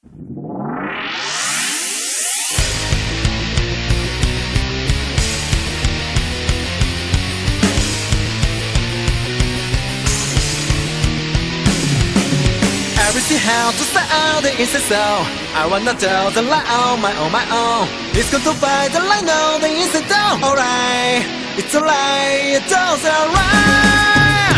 See how to start the inside soul. I wanna tell the lie on my own. It's good to fight the lie, no, the inside down. Alright, it's alright, it's alright.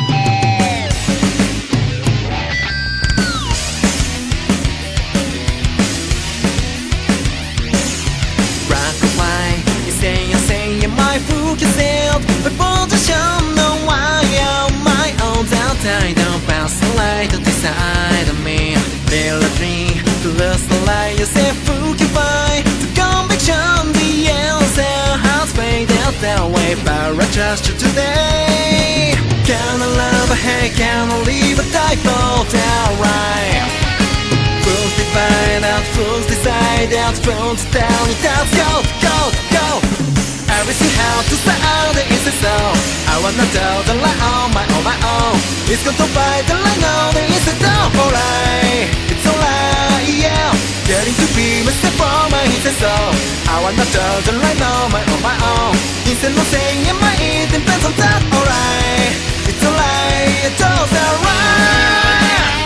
Rock and white, you say my fool yourself. But position, no, I am my own downtime. Don't bounce the light to decide on me. Feel a dream, to lose the light, you say fool you find. The conviction, the answer has faded out that way. But I trust you today. Can I love a hate, can I leave a typo down right? Fools divide out, fools decide out, fools down, it does go, go, go. Everything how to start the inside soul. I wanna tell the lie on my own. It's good to fight the lie, no, the inside down. Alright, it's alright, yeah. Getting to be myself for my inside soul. I wanna tell the lie, no, my own. Inside no saying in my it depends on that. Alright, it's alright, it's alright.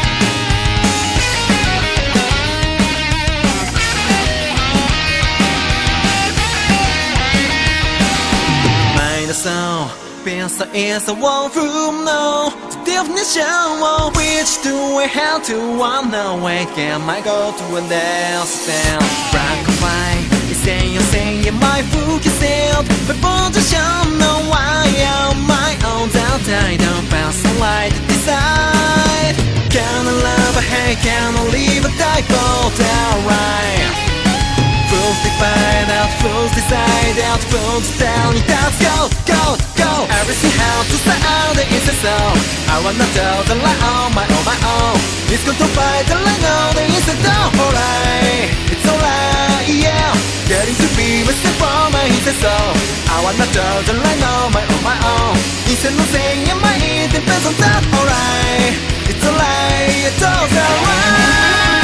So, pensa is a one room, no. The definition of which do I have to want no way. Can I go to a dance down? Black and white, you say my fool yourself. But position, no, I am my own downtime. Don't bounce the light to decide. Can I love a hate, can I leave a typo down right? Fools divide out, fools decide out, fools down, it does go, go, go. Everything how to start the inside soul. I wanna tell the lie on my own. It's good to fight the lie, no, the inside down. Alright, it's alright, yeah. Getting to be myself for my inside soul. I wanna tell the lie, no, my own. Inside no saying in my it depends on that. Alright, it's alright, it's alright.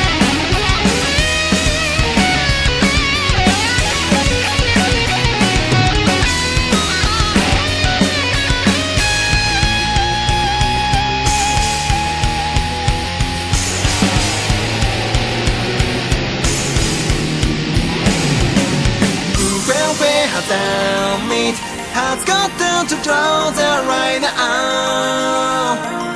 Down it has got down to draw the right now.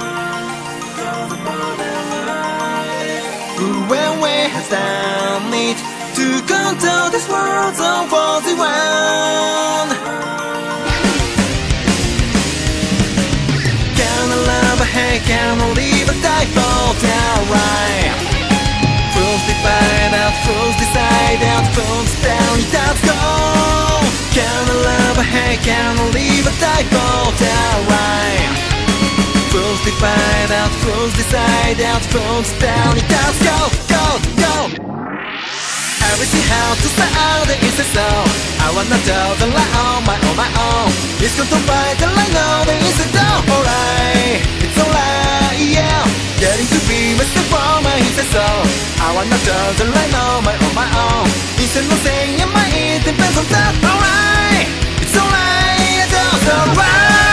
When we has done it to control this world so for the one. Can I love a hate, can I leave a typo down right? Fools divide out, fools decide out, fools down, it does go. Can I love a hate, can I leave a typo down right? Fools divide out, fools decide out, fools down, it does go, go, go. Everything how to start the inside soul. I wanna tell the lie on my own. It's good to fight the lie, no, the inside down. Alright, it's alright, yeah. Getting to be myself for my inside soul. I wanna tell the lie, no, my own. Inside no saying in my it depends on that. Alright, it's alright, it's alright.